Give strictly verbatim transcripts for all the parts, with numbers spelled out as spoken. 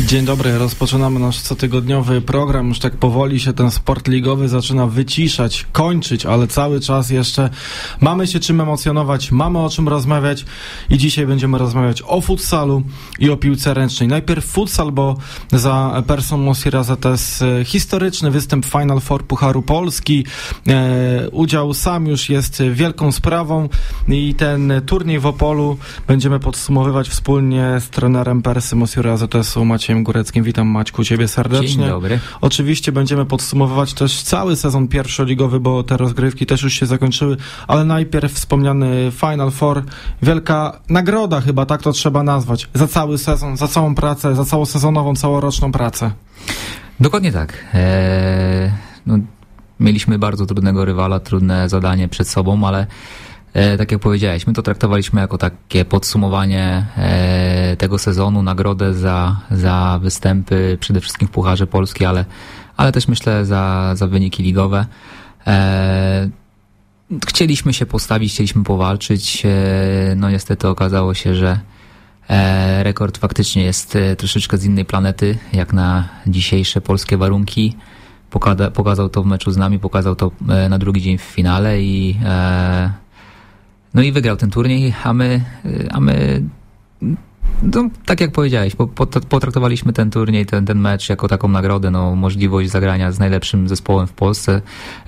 Dzień dobry, rozpoczynamy nasz cotygodniowy program. Już tak powoli się ten sport ligowy zaczyna wyciszać, kończyć, ale cały czas jeszcze mamy się czym emocjonować, mamy o czym rozmawiać i dzisiaj będziemy rozmawiać o futsalu i o piłce ręcznej. Najpierw futsal, bo za Persą Mosir A Z S historyczny występ Final Four Pucharu Polski. E, udział sam już jest wielką sprawą i ten turniej w Opolu będziemy podsumowywać wspólnie z trenerem Persy Mosir A Z S-u Maciejem Góreckim. Witam, Maćku, ciebie serdecznie. Dzień dobry. Oczywiście będziemy podsumowywać też cały sezon pierwszoligowy, bo te rozgrywki też już się zakończyły, ale najpierw wspomniany Final Four. Wielka nagroda, chyba tak to trzeba nazwać, za cały sezon, za całą pracę, za całosezonową, całoroczną pracę. Dokładnie tak. Eee, no, mieliśmy bardzo trudnego rywala, trudne zadanie przed sobą, ale E, tak jak powiedziałeś, my to traktowaliśmy jako takie podsumowanie e, tego sezonu, nagrodę za, za występy przede wszystkim w Pucharze Polski, ale, ale też myślę za, za wyniki ligowe. E, chcieliśmy się postawić, chcieliśmy powalczyć, e, no niestety okazało się, że e, rekord faktycznie jest e, troszeczkę z innej planety, jak na dzisiejsze polskie warunki. Pokada, pokazał to w meczu z nami, pokazał to e, na drugi dzień w finale i e, No i wygrał ten turniej, a my, a my no, tak jak powiedziałeś, potraktowaliśmy ten turniej, ten, ten mecz jako taką nagrodę, no, możliwość zagrania z najlepszym zespołem w Polsce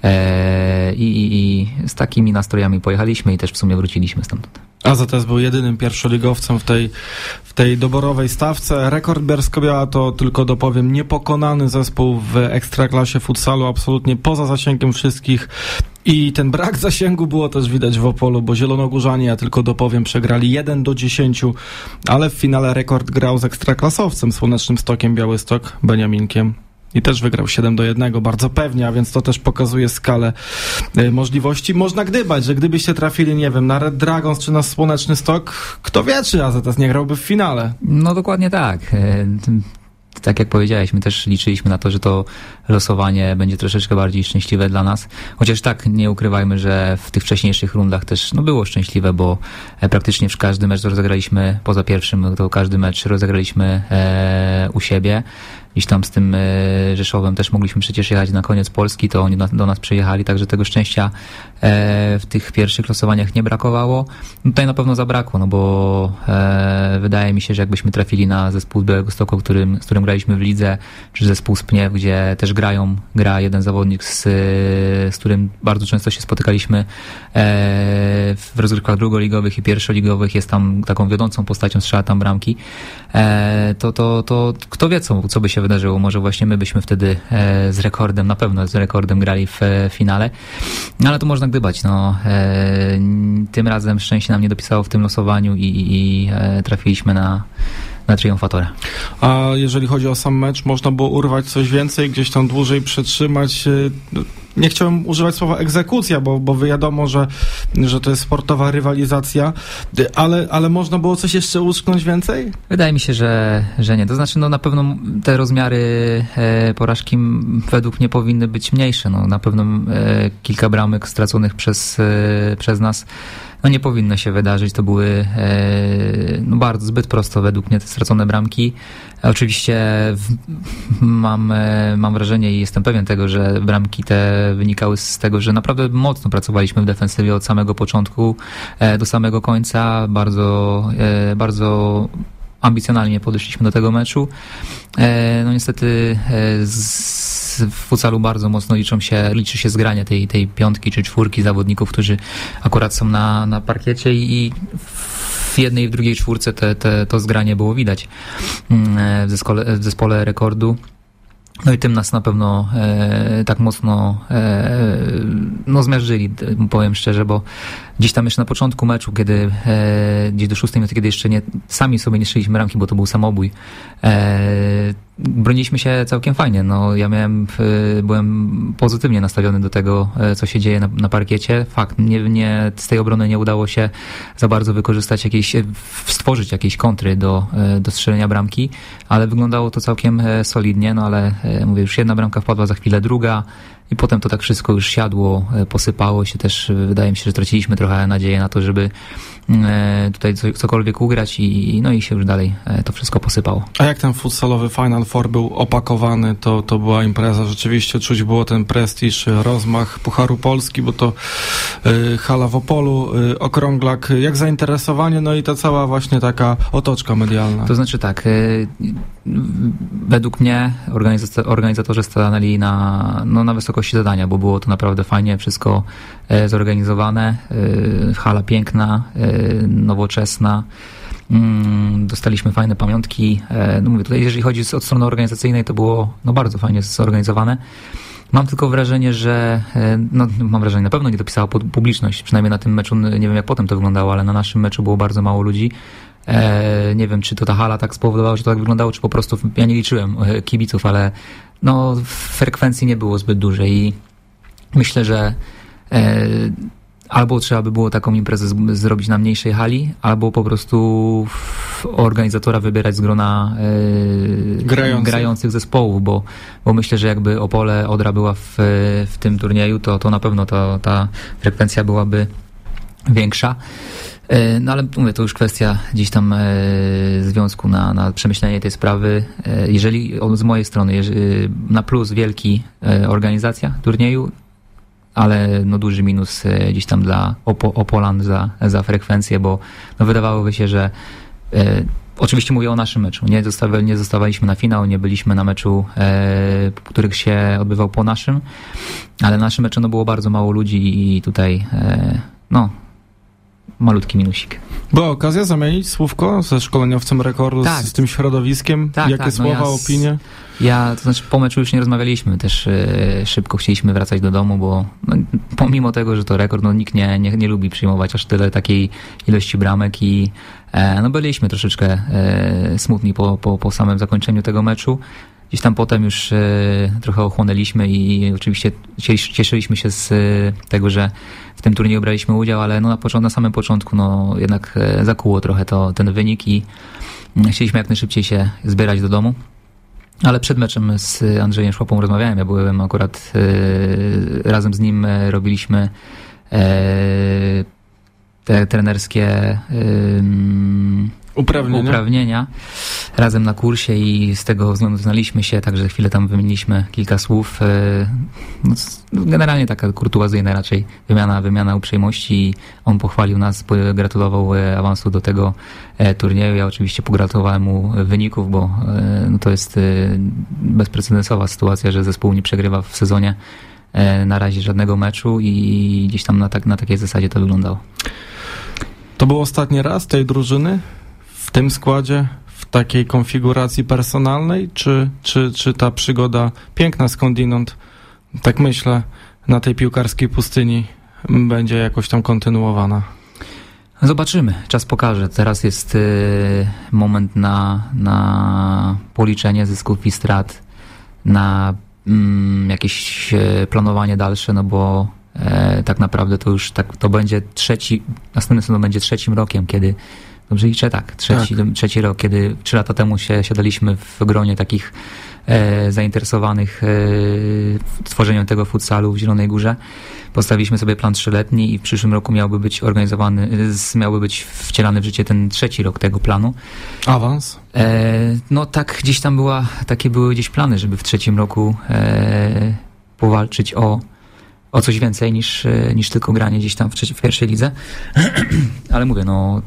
e, i, i z takimi nastrojami pojechaliśmy i też w sumie wróciliśmy stamtąd. A Z S był jedynym pierwszoligowcem w tej, w tej doborowej stawce. Rekord Bielsko-Biała to, tylko dopowiem, niepokonany zespół w ekstraklasie futsalu, absolutnie poza zasięgiem wszystkich. I ten brak zasięgu było też widać w Opolu, bo zielonogórzanie, ja tylko dopowiem, przegrali jeden do dziesięciu, ale w finale rekord grał z ekstraklasowcem, Słonecznym Stokiem Białystok, Beniaminkiem. I też wygrał siedem do jednego, bardzo pewnie, a więc to też pokazuje skalę y, możliwości. Można gdybać, że gdybyście trafili, nie wiem, na Red Dragons czy na Słoneczny Stok, kto wie, czy A Z S nie grałby w finale. No dokładnie tak. Tak jak powiedziałeś, my też liczyliśmy na to, że to losowanie będzie troszeczkę bardziej szczęśliwe dla nas. Chociaż tak, nie ukrywajmy, że w tych wcześniejszych rundach też no, było szczęśliwe, bo praktycznie każdy mecz rozegraliśmy, poza pierwszym, to każdy mecz rozegraliśmy e, u siebie. Gdzieś tam z tym e, Rzeszowem też mogliśmy przecież jechać na koniec Polski, to oni na, do nas przyjechali, także tego szczęścia e, w tych pierwszych losowaniach nie brakowało. No, tutaj na pewno zabrakło, no bo e, wydaje mi się, że jakbyśmy trafili na zespół Białegostoku, którym, z którym graliśmy w lidze, czy zespół z Pniew, gdzie też grają, gra jeden zawodnik, z, z którym bardzo często się spotykaliśmy e, w rozgrywkach drugoligowych i pierwszoligowych, jest tam taką wiodącą postacią, strzela tam bramki, e, to, to, to kto wie, co, co by się wydarzyło. Może właśnie my byśmy wtedy e, z rekordem, na pewno z rekordem grali w e, finale. No ale to można gdybać. No, e, tym razem szczęście nam nie dopisało w tym losowaniu i, i, i e, trafiliśmy na na triumfatora. A jeżeli chodzi o sam mecz, można było urwać coś więcej, gdzieś tam dłużej przetrzymać. Nie chciałem używać słowa egzekucja, bo, bo wiadomo, że, że to jest sportowa rywalizacja, ale, ale można było coś jeszcze uszknąć więcej? Wydaje mi się, że, że nie. To znaczy, no na pewno te rozmiary e, porażki według mnie powinny być mniejsze. No, na pewno e, kilka bramek straconych przez, e, przez nas no nie powinno się wydarzyć. To były e, no bardzo zbyt prosto według mnie te stracone bramki. Oczywiście w, mam, e, mam wrażenie i jestem pewien tego, że bramki te wynikały z tego, że naprawdę mocno pracowaliśmy w defensywie od samego początku e, do samego końca. Bardzo, e, bardzo ambicjonalnie podeszliśmy do tego meczu. E, no niestety e, z w futsalu bardzo mocno liczą się, liczy się zgranie tej, tej piątki czy czwórki zawodników, którzy akurat są na, na parkiecie i w jednej i w drugiej czwórce te, te, to zgranie było widać w zespole, w zespole rekordu. No i tym nas na pewno e, tak mocno e, no zmiażdżyli, powiem szczerze, bo gdzieś tam jeszcze na początku meczu, kiedy e, gdzieś do szóstej minuty, kiedy jeszcze nie, sami sobie nie strzeliśmy ramki, bo to był samobój, e, broniliśmy się całkiem fajnie. No, ja miałem, e, byłem pozytywnie nastawiony do tego, e, co się dzieje na, na parkiecie. Fakt, nie, nie, z tej obrony nie udało się za bardzo wykorzystać jakiejś, stworzyć jakiejś kontry do, e, do strzelenia bramki, ale wyglądało to całkiem e, solidnie, no ale e, mówię, już jedna bramka wpadła, za chwilę druga. i potem to tak wszystko już siadło, posypało się też. Wydaje mi się, że traciliśmy trochę nadzieję na to, żeby tutaj cokolwiek ugrać i no i się już dalej to wszystko posypało. A jak ten futsalowy Final Four był opakowany, to, to była impreza. Rzeczywiście czuć było ten prestiż, rozmach Pucharu Polski, bo to y, hala w Opolu, y, okrąglak, jak zainteresowanie, no i ta cała właśnie taka otoczka medialna. To znaczy tak, y, według mnie organizator, organizatorzy stanęli na, no, na wysokości zadania, bo było to naprawdę fajnie wszystko y, zorganizowane, y, hala piękna, y, nowoczesna. Dostaliśmy fajne pamiątki. No mówię, tutaj jeżeli chodzi od strony organizacyjnej, to było no bardzo fajnie zorganizowane. Mam tylko wrażenie, że no mam wrażenie, na pewno nie dopisała publiczność, przynajmniej na tym meczu, nie wiem jak potem to wyglądało, ale na naszym meczu było bardzo mało ludzi. Nie wiem, czy to ta hala tak spowodowała, że to tak wyglądało, czy po prostu ja nie liczyłem kibiców, ale no frekwencji nie było zbyt dużej i myślę, że albo trzeba by było taką imprezę z, zrobić na mniejszej hali, albo po prostu organizatora wybierać z grona e, Grający. grających zespołów, bo, bo myślę, że jakby Opole, Odra była w, w tym turnieju, to, to na pewno to, ta frekwencja byłaby większa. E, no ale mówię, to już kwestia gdzieś tam e, związku na, na przemyślenie tej sprawy. E, jeżeli z mojej strony, jeżeli, na plus wielki e, organizacja turnieju, ale no duży minus gdzieś tam dla Opo, Opolan za, za frekwencję, bo no wydawałoby się, że e, oczywiście mówię o naszym meczu, nie, zostawa, nie zostawaliśmy na finał, nie byliśmy na meczu, e, których się odbywał po naszym, ale na naszym meczu no było bardzo mało ludzi i tutaj e, no malutki minusik. Była okazja zamienić słówko ze szkoleniowcem Rekordu tak. z, z tym środowiskiem? Tak, Jakie tak, słowa, no ja opinie? Ja, to znaczy po meczu już nie rozmawialiśmy, też e, szybko chcieliśmy wracać do domu, bo no, pomimo tego, że to Rekord, no nikt nie, nie, nie lubi przyjmować aż tyle takiej ilości bramek i e, no byliśmy troszeczkę e, smutni po, po, po samym zakończeniu tego meczu. Gdzieś tam potem już e, trochę ochłonęliśmy i oczywiście cieszyliśmy się z e, tego, że w tym turnieju braliśmy udział, ale no na, początku, na samym początku no jednak e, zakuło trochę to, ten wynik i e, chcieliśmy jak najszybciej się zbierać do domu. Ale przed meczem z Andrzejem Szłapą rozmawiałem, ja byłem akurat e, razem z nim e, robiliśmy e, te trenerskie e, uprawnienia. uprawnienia razem na kursie i z tego względu znaliśmy się, także chwilę tam wymieniliśmy kilka słów. No, generalnie taka kurtuazyjna raczej wymiana, wymiana uprzejmości i on pochwalił nas, gratulował awansu do tego turnieju. Ja oczywiście pogratulowałem mu wyników, bo no, to jest bezprecedensowa sytuacja, że zespół nie przegrywa w sezonie na razie żadnego meczu i gdzieś tam na, tak, na takiej zasadzie to wyglądało. To był ostatni raz tej drużyny w tym składzie, w takiej konfiguracji personalnej, czy, czy, czy ta przygoda piękna skądinąd, tak myślę, na tej piłkarskiej pustyni będzie jakoś tam kontynuowana? Zobaczymy, czas pokaże. Teraz jest y, moment na, na policzenie zysków i strat, na mm, jakieś y, planowanie dalsze, no bo e, tak naprawdę to już tak, to będzie trzeci, następny sezon będzie trzecim rokiem, kiedy Dobrze liczę, tak. Trzeci, tak. trzeci rok, kiedy trzy lata temu się siadaliśmy w gronie takich e, zainteresowanych e, tworzeniem tego futsalu w Zielonej Górze. Postawiliśmy sobie plan trzyletni i w przyszłym roku miałby być organizowany, miałby być wcielany w życie ten trzeci rok tego planu. Awans? E, no tak, gdzieś tam była, takie były gdzieś plany, żeby w trzecim roku e, powalczyć o o coś więcej niż, niż tylko granie gdzieś tam w, trzeci, w pierwszej lidze. Ale mówię, no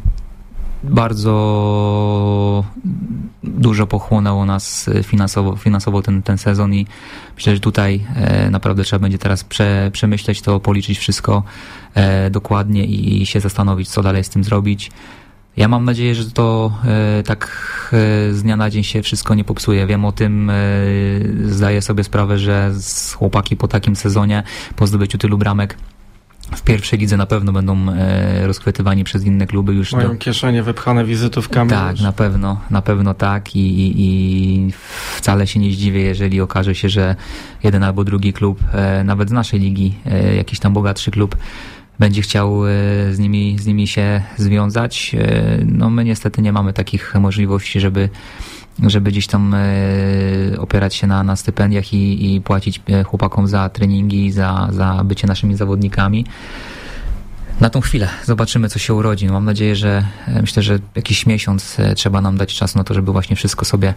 bardzo dużo pochłonęło nas finansowo, finansowo ten, ten sezon i myślę, że tutaj e, naprawdę trzeba będzie teraz prze, przemyśleć to, policzyć wszystko e, dokładnie i się zastanowić, co dalej z tym zrobić. Ja mam nadzieję, że to e, tak e, z dnia na dzień się wszystko nie popsuje. Wiem o tym, e, zdaję sobie sprawę, że z chłopaki po takim sezonie, po zdobyciu tylu bramek w pierwszej lidze na pewno będą e, rozchwytywani przez inne kluby już. Mają do... kieszenie wypchane wizytówkami. Tak, już. na pewno, na pewno tak i, i, i wcale się nie zdziwię, jeżeli okaże się, że jeden albo drugi klub, e, nawet z naszej ligi, e, jakiś tam bogatszy klub będzie chciał z nimi, z nimi się związać. No my niestety nie mamy takich możliwości, żeby żeby gdzieś tam opierać się na, na stypendiach i, i płacić chłopakom za treningi, za, za bycie naszymi zawodnikami. Na tą chwilę zobaczymy, co się urodzi. No mam nadzieję, że myślę, że jakiś miesiąc trzeba nam dać czasu na to, żeby właśnie wszystko sobie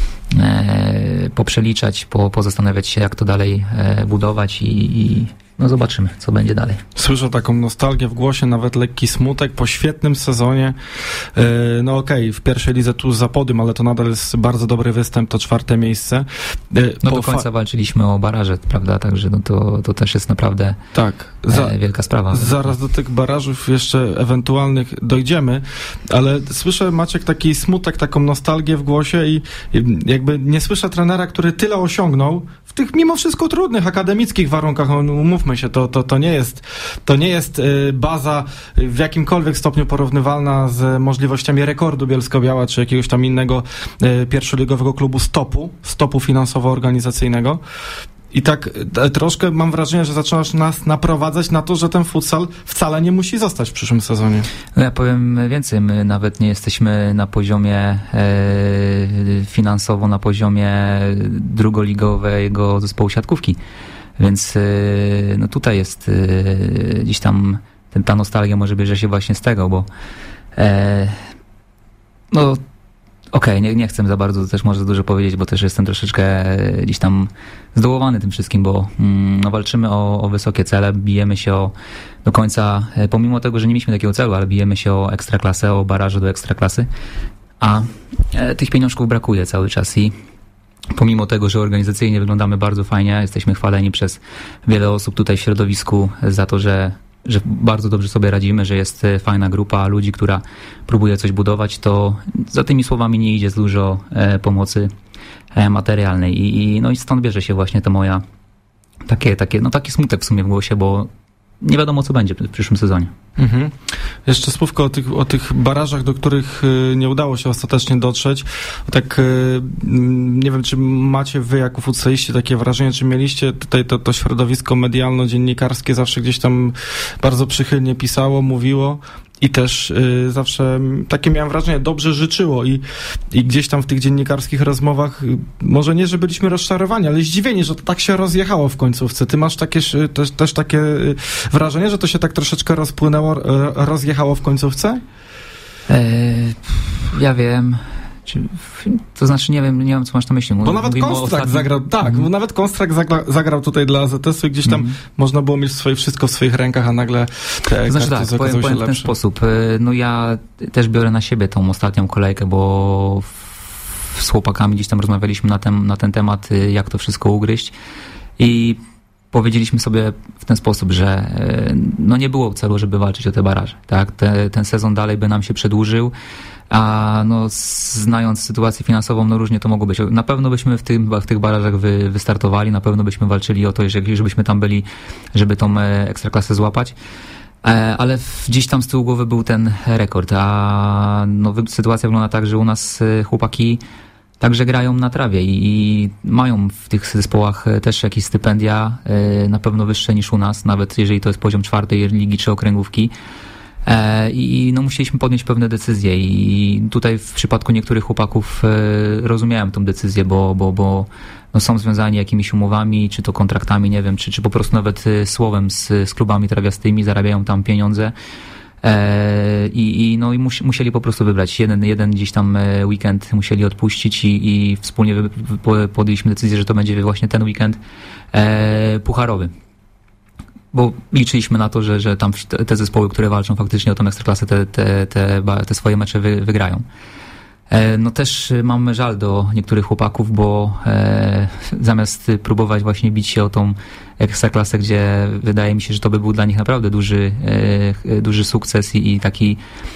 e, poprzeliczać, po, pozastanawiać się, jak to dalej e, budować i, i no zobaczymy, co będzie dalej. Słyszę taką nostalgię w głosie, nawet lekki smutek po świetnym sezonie. No okej, okay, w pierwszej lidze tuż za podium, ale to nadal jest bardzo dobry występ, to czwarte miejsce. No po do końca fa- walczyliśmy o baraże, prawda? Także no to, to też jest naprawdę tak, za, wielka sprawa. Zaraz do tych barażów jeszcze ewentualnych dojdziemy, ale słyszę, Maciek, taki smutek, taką nostalgię w głosie i jakby nie słyszę trenera, który tyle osiągnął w tych mimo wszystko trudnych akademickich warunkach. Umówmy się, to, to, to nie jest, to nie jest baza w jakimkolwiek stopniu porównywalna z możliwościami rekordu Bielsko-Biała czy jakiegoś tam innego pierwszoligowego klubu stopu, stopu finansowo-organizacyjnego. I tak troszkę mam wrażenie, że zaczynasz nas naprowadzać na to, że ten futsal wcale nie musi zostać w przyszłym sezonie. No ja powiem więcej, my nawet nie jesteśmy na poziomie e, finansowo, na poziomie drugoligowego zespołu siatkówki. Więc e, no tutaj jest e, gdzieś tam ten, ta nostalgia może bierze się właśnie z tego, bo e, no Okej, okay, nie, nie chcę za bardzo też może za dużo powiedzieć, bo też jestem troszeczkę gdzieś tam zdołowany tym wszystkim, bo mm, no, walczymy o, o wysokie cele, bijemy się o, do końca, pomimo tego, że nie mieliśmy takiego celu, ale bijemy się o ekstraklasę, o baraże do ekstraklasy, a e, tych pieniążków brakuje cały czas i pomimo tego, że organizacyjnie wyglądamy bardzo fajnie, jesteśmy chwaleni przez wiele osób tutaj w środowisku za to, że że bardzo dobrze sobie radzimy, że jest fajna grupa ludzi, która próbuje coś budować, to za tymi słowami nie idzie dużo e, pomocy e, materialnej I, i no i stąd bierze się właśnie ta moja takie, takie, no taki smutek w sumie w głosie, bo nie wiadomo, co będzie w przyszłym sezonie. Mhm. Jeszcze słówko o tych, o tych barażach, do których nie udało się ostatecznie dotrzeć. Tak, nie wiem, czy macie wy jako futsaliści takie wrażenie, czy mieliście tutaj to, to środowisko medialno-dziennikarskie zawsze gdzieś tam bardzo przychylnie pisało, mówiło i też y, zawsze takie miałem wrażenie, dobrze życzyło i, i gdzieś tam w tych dziennikarskich rozmowach, y, może nie, że byliśmy rozczarowani, ale zdziwieni, że to tak się rozjechało w końcówce. Ty masz takie, y, też, też takie y, wrażenie, że to się tak troszeczkę rozpłynęło, y, rozjechało w końcówce? Eee, ja wiem. To znaczy, nie wiem, nie wiem, co masz na myśli. Bo nawet Konstrakt ostatnim... zagrał, tak, mm. bo nawet Konstrakt zagra, zagrał tutaj dla A Z S-u i gdzieś tam mm. można było mieć swoje, wszystko w swoich rękach, a nagle te to znaczy tak, powiem, powiem w ten sposób. No ja też biorę na siebie tą ostatnią kolejkę, bo w, z chłopakami gdzieś tam rozmawialiśmy na ten, na ten temat, jak to wszystko ugryźć i powiedzieliśmy sobie w ten sposób, że no nie było celu, żeby walczyć o te baraże. Tak? Te, ten sezon dalej by nam się przedłużył, a no znając sytuację finansową, no różnie to mogło być. Na pewno byśmy w, tym, w tych barażach wy, wystartowali, na pewno byśmy walczyli o to, żebyśmy tam byli, żeby tą ekstraklasę złapać. Ale gdzieś tam z tyłu głowy był ten rekord, a no, sytuacja wygląda tak, że u nas chłopaki także grają na trawie i mają w tych zespołach też jakieś stypendia, na pewno wyższe niż u nas, nawet jeżeli to jest poziom czwartej ligi czy okręgówki. I no musieliśmy podjąć pewne decyzje i tutaj w przypadku niektórych chłopaków rozumiałem tą decyzję, bo, bo, bo no są związani jakimiś umowami, czy to kontraktami, nie wiem, czy, czy po prostu nawet słowem z, z klubami trawiastymi, zarabiają tam pieniądze. I, i, no, i mus, musieli po prostu wybrać. Jeden, jeden gdzieś tam weekend musieli odpuścić i, i wspólnie wy, wy, podjęliśmy decyzję, że to będzie właśnie ten weekend e, pucharowy. Bo liczyliśmy na to, że, że tam te zespoły, które walczą faktycznie o tą ekstraklasę, te, te, te, te swoje mecze wy, wygrają. E, no też mam żal do niektórych chłopaków, bo e, zamiast próbować właśnie bić się o tą ekstraklasę, gdzie wydaje mi się, że to by był dla nich naprawdę duży, e, duży sukces i, i taki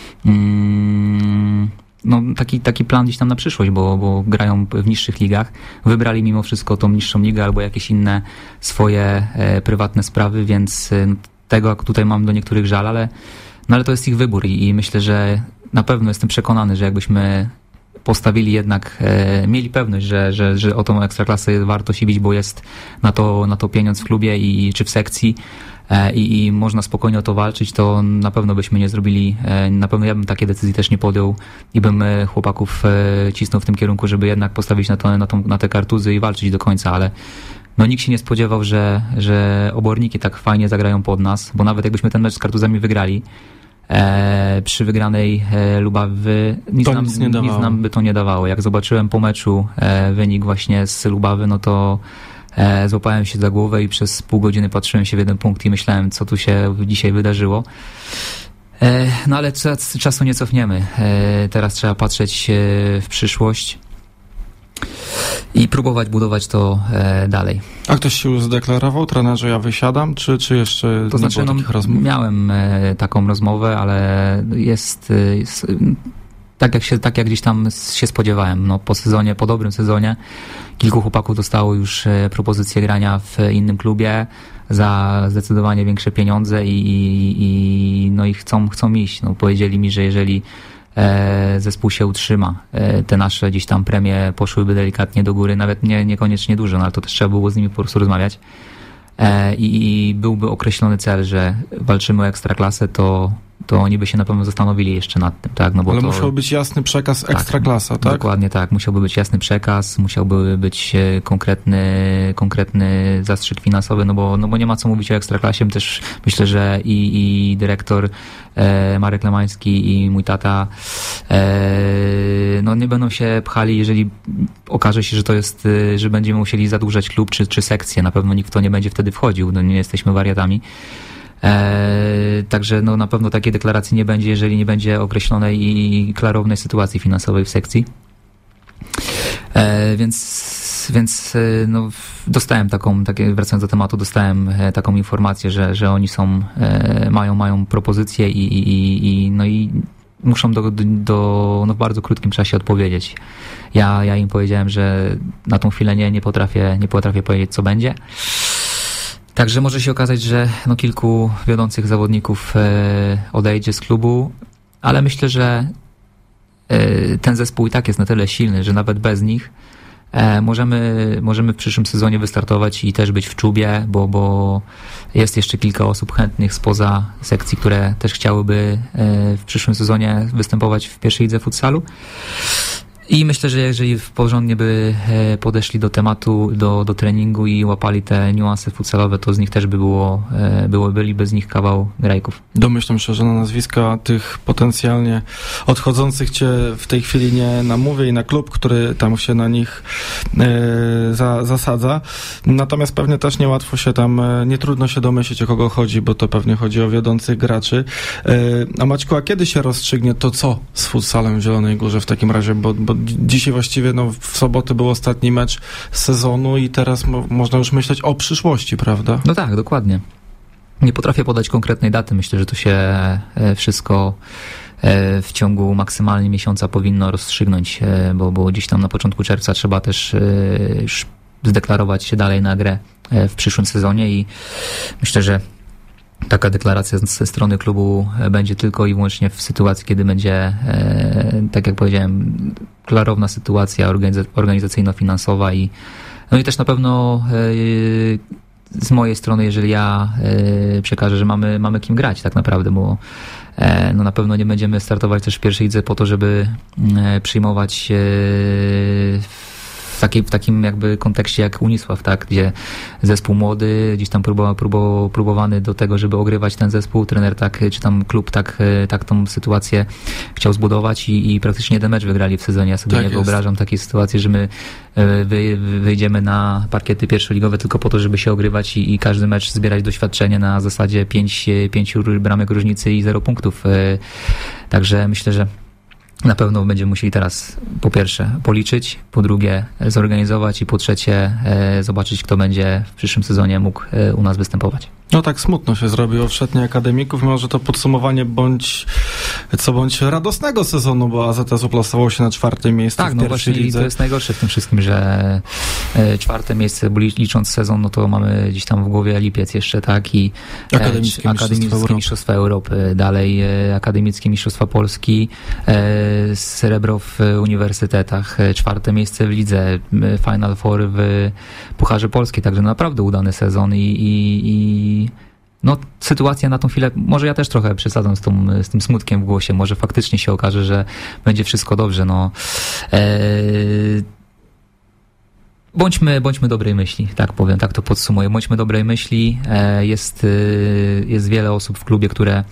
mm, no taki, taki plan gdzieś tam na przyszłość, bo, bo grają w niższych ligach. Wybrali mimo wszystko tą niższą ligę albo jakieś inne swoje e, prywatne sprawy, więc e, tego tutaj mam do niektórych żal, ale, no ale to jest ich wybór i, i myślę, że na pewno jestem przekonany, że jakbyśmy postawili jednak, e, mieli pewność, że, że, że o tą Ekstraklasę warto się bić, bo jest na to, na to pieniądz w klubie i czy w sekcji e, i, i można spokojnie o to walczyć, to na pewno byśmy nie zrobili, e, na pewno ja bym takiej decyzji też nie podjął i bym e, chłopaków e, cisnął w tym kierunku, żeby jednak postawić na, to, na, tą, na te kartuzy i walczyć do końca, ale no nikt się nie spodziewał, że, że Oborniki tak fajnie zagrają pod nas, bo nawet jakbyśmy ten mecz z kartuzami wygrali, E, przy wygranej e, Lubawy nic nam, nic, nie nic nam by to nie dawało. Jak zobaczyłem po meczu e, wynik właśnie z Lubawy, no to e, złapałem się za głowę i przez pół godziny patrzyłem się w jeden punkt i myślałem, co tu się dzisiaj wydarzyło. E, no ale czas, czasu nie cofniemy. E, teraz trzeba patrzeć e, w przyszłość i próbować budować to e, dalej. A ktoś się już zdeklarował, trenerze, ja wysiadam, czy, czy jeszcze to nie znaczy, było no, takich rozmów? Miałem e, taką rozmowę, ale jest, jest tak, jak się, tak jak gdzieś tam się spodziewałem. No, po sezonie, po dobrym sezonie kilku chłopaków dostało już e, propozycję grania w innym klubie za zdecydowanie większe pieniądze i, i, i, no i chcą, chcą iść. No, powiedzieli mi, że jeżeli E, zespół się utrzyma. E, te nasze gdzieś tam premie poszłyby delikatnie do góry, nawet nie, niekoniecznie dużo, no ale to też trzeba było z nimi po prostu rozmawiać. E, i, I byłby określony cel, że walczymy o Ekstraklasę, to, to oni by się na pewno zastanowili jeszcze nad tym, tak? No bo ale to, musiał być jasny przekaz Ekstraklasa, tak? Dokładnie tak. Musiałby być jasny przekaz, musiałby być konkretny, konkretny zastrzyk finansowy, no bo, no bo nie ma co mówić o Ekstraklasie. Też myślę, że i, i dyrektor e, Marek Lemański i mój tata e, no nie będą się pchali, jeżeli okaże się, że to jest, że będziemy musieli zadłużać klub czy, czy sekcję. Na pewno nikt w to nie będzie wtedy wchodził, no nie jesteśmy wariatami. Eee, także no, na pewno takiej deklaracji nie będzie, jeżeli nie będzie określonej i klarownej sytuacji finansowej w sekcji. Eee, więc więc no, dostałem taką, takie, wracając do tematu, dostałem taką informację, że, że oni są, e, mają, mają propozycję i, i, i, no i muszą do, do, no w bardzo krótkim czasie odpowiedzieć. Ja, ja im powiedziałem, że na tą chwilę nie, nie potrafię, nie potrafię powiedzieć, co będzie. Także może się okazać, że no kilku wiodących zawodników e, odejdzie z klubu, ale myślę, że e, ten zespół i tak jest na tyle silny, że nawet bez nich e, możemy, możemy w przyszłym sezonie wystartować i też być w czubie, bo, bo jest jeszcze kilka osób chętnych spoza sekcji, które też chciałyby e, w przyszłym sezonie występować w pierwszej lidze futsalu. I myślę, że jeżeli porządnie by podeszli do tematu, do, do treningu i łapali te niuanse futsalowe, to z nich też by było, było byliby z nich kawał grajków. Domyślam się, że na nazwiska tych potencjalnie odchodzących cię w tej chwili nie namówię i na klub, który tam się na nich e, za, zasadza. Natomiast pewnie też niełatwo się tam, e, nie trudno się domyślić, o kogo chodzi, bo to pewnie chodzi o wiodących graczy. E, a Maćku, a kiedy się rozstrzygnie to co z futsalem w Zielonej Górze w takim razie, bo, bo dzisiaj właściwie no, w sobotę był ostatni mecz sezonu i teraz mo- można już myśleć o przyszłości, prawda? No tak, dokładnie. Nie potrafię podać konkretnej daty. Myślę, że to się wszystko w ciągu maksymalnie miesiąca powinno rozstrzygnąć, bo, bo gdzieś tam na początku czerwca trzeba też już zdeklarować się dalej na grę w przyszłym sezonie i myślę, że taka deklaracja ze strony klubu będzie tylko i wyłącznie w sytuacji, kiedy będzie, e, tak jak powiedziałem, klarowna sytuacja organiza- organizacyjno-finansowa i no i też na pewno e, z mojej strony, jeżeli ja e, przekażę, że mamy, mamy kim grać tak naprawdę, bo e, no na pewno nie będziemy startować też w pierwszej lidze po to, żeby e, przyjmować e, W, takiej, w takim jakby kontekście jak Unisław, tak, gdzie zespół młody, gdzieś tam próbował, próbował, próbowany do tego, żeby ogrywać ten zespół, trener tak, czy tam klub tak, tak tą sytuację chciał zbudować i, i praktycznie jeden mecz wygrali w sezonie. Ja sobie tak nie jest. wyobrażam takiej sytuacji, że my wy, wyjdziemy na parkiety pierwszoligowe tylko po to, żeby się ogrywać i, i każdy mecz zbierać doświadczenie na zasadzie pięć, pięciu bramek różnicy i zero punktów. Także myślę, że na pewno będziemy musieli teraz po pierwsze policzyć, po drugie zorganizować i po trzecie e, zobaczyć, kto będzie w przyszłym sezonie mógł e, u nas występować. No tak smutno się zrobiło w szatni akademików, mimo że to podsumowanie bądź co bądź radosnego sezonu, bo A Z S uplasował się na czwarte miejsce tak, w no pierwszej właśnie lidze. To jest najgorsze w tym wszystkim, że e, czwarte miejsce, bo licząc sezon, no to mamy gdzieś tam w głowie lipiec jeszcze, tak, i e, Akademickie, akademickie Mistrzostwa, Mistrzostwa Europy, dalej e, Akademickie Mistrzostwa Polski, e, srebro w uniwersytetach, e, czwarte miejsce w lidze, e, Final Four w Pucharze Polskiej, także naprawdę udany sezon i, i, i no, sytuacja na tą chwilę, może ja też trochę przesadzam z, tą, z tym smutkiem w głosie, może faktycznie się okaże, że będzie wszystko dobrze, no. E, bądźmy, bądźmy dobrej myśli, tak powiem, tak to podsumuję. Bądźmy dobrej myśli, e, jest, jest wiele osób w klubie, które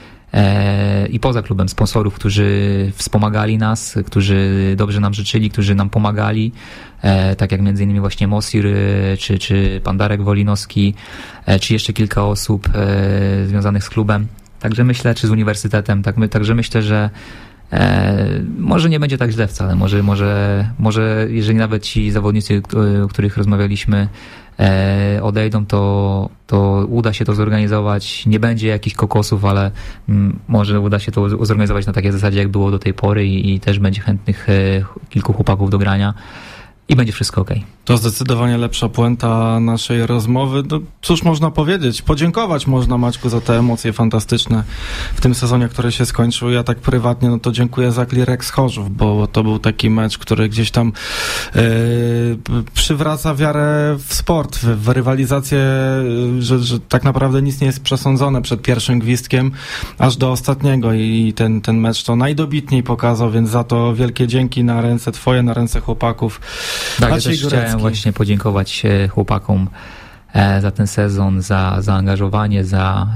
e, i poza klubem sponsorów, którzy wspomagali nas, którzy dobrze nam życzyli, którzy nam pomagali, e, tak jak między innymi właśnie Mosir, czy, czy pan Darek Wolinowski, e, czy jeszcze kilka osób e, związanych z klubem. Także myślę, czy z uniwersytetem, tak my, także myślę, że e, może nie będzie tak źle wcale. Może, może, może jeżeli nawet ci zawodnicy, o których rozmawialiśmy, e, odejdą, to, to uda się to zorganizować. Nie będzie jakichś kokosów, ale m, może uda się to zorganizować na takiej zasadzie, jak było do tej pory i, i też będzie chętnych e, kilku chłopaków do grania. I będzie wszystko okej. Okay. To zdecydowanie lepsza puenta naszej rozmowy. No, cóż można powiedzieć? Podziękować można, Maćku, za te emocje fantastyczne w tym sezonie, który się skończył. Ja tak prywatnie, no to dziękuję za Klirek Chorzów, bo to był taki mecz, który gdzieś tam yy, przywraca wiarę w sport, w, w rywalizację, że, że tak naprawdę nic nie jest przesądzone przed pierwszym gwizdkiem, aż do ostatniego i ten, ten mecz to najdobitniej pokazał, więc za to wielkie dzięki na ręce twoje, na ręce chłopaków. Tak, ja też chciałem właśnie podziękować chłopakom za ten sezon, za zaangażowanie, za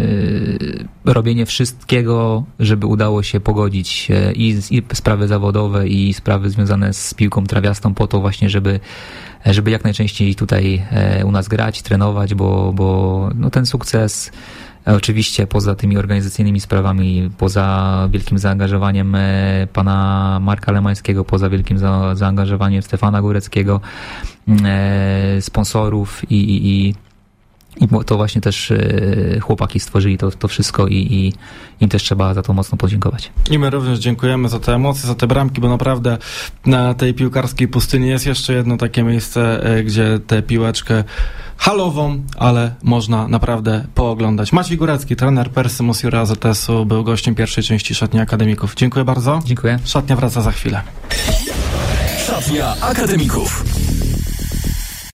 e, robienie wszystkiego, żeby udało się pogodzić i, i sprawy zawodowe, i sprawy związane z piłką trawiastą po to właśnie, żeby, żeby jak najczęściej tutaj u nas grać, trenować, bo, bo no ten sukces oczywiście poza tymi organizacyjnymi sprawami, poza wielkim zaangażowaniem pana Marka Lemańskiego, poza wielkim za, zaangażowaniem Stefana Góreckiego, e, sponsorów i, i, i, i to właśnie też e, chłopaki stworzyli to, to wszystko i, i im też trzeba za to mocno podziękować. I my również dziękujemy za te emocje, za te bramki, bo naprawdę na tej piłkarskiej pustyni jest jeszcze jedno takie miejsce, e, gdzie tę piłeczkę halową, ale można naprawdę pooglądać. Maciej Górecki, trener Persy Mosjura A Z S-u, był gościem pierwszej części Szatni Akademików. Dziękuję bardzo. Dziękuję. Szatnia wraca za chwilę. Szatnia Akademików.